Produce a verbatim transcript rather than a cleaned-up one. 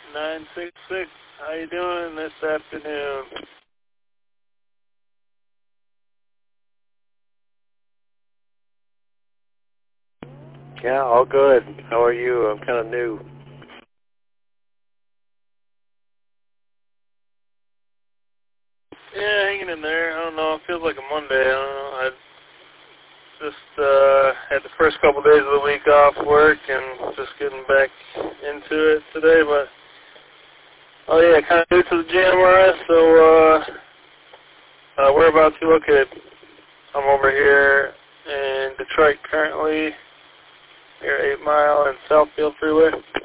nine six six. How you doing this afternoon? Yeah, all good. How are you? I'm kind of new. Yeah, hanging in there. I don't know. It feels like a Monday. I don't know. I just uh, had the first couple days of the week off work and just getting back into it today. But oh yeah, kind of new to the J M R S. So uh, uh, whereabouts you located? I'm over here in Detroit currently. Here, Eight Mile and Southfield Freeway.